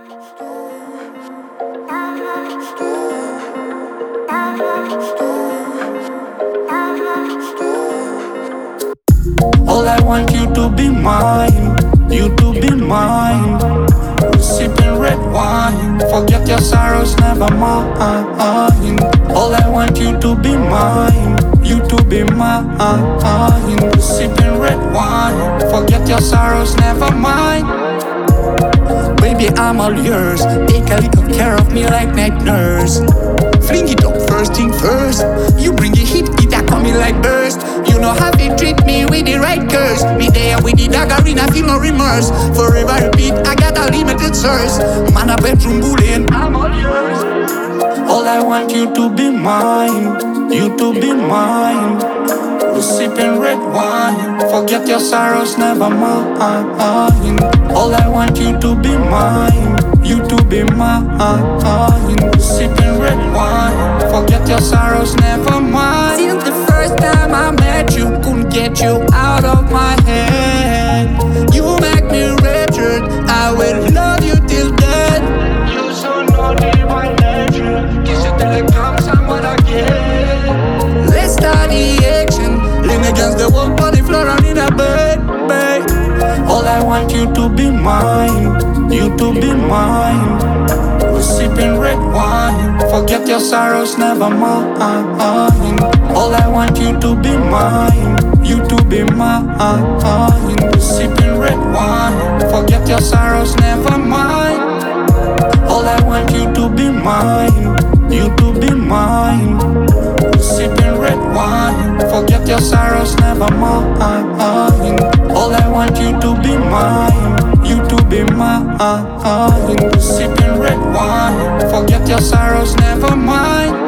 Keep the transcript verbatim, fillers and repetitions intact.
All I want you to be mine, you to be mine. We're sipping red wine, forget your sorrows, never mind. All I want you to be mine, you to be mine. We're sipping red wine, forget your sorrows, never mind. Baby, I'm all yours, take a little care of me like night nurse. Fling it up first thing first, you bring the heat, it a coming like burst. You know how to treat me with the right curse. Me there with the dagger in, I feel no remorse. Forever repeat, I got a limited source. Man a bedroom bullying, I'm all yours. All I want you to be mine, you to be mine. We're sipping red wine, forget your sorrows, never mind. All I want you to be mine, you to be mine. We're sipping red wine, forget your sorrows, never mind. Since the first time I met you, couldn't get you out of my head. You make me wretched, I will love you till death. You so naughty by nature, kiss you till it comes and what I get. Let's start the action, lean against the wall, on the floor and in a bed, babe. All I want you to be mine, you to be mine. We're sipping red wine, forget your sorrows, never mind. All I want you to be mine, you to be mine. We're sipping red wine, forget your sorrows, never mind. All I want you to be mine, you to be mine. We're sipping red wine, forget your sorrows, never mind. All I want you to be mine, you to be mine. We're sipping red wine, forget your sorrows, never mind.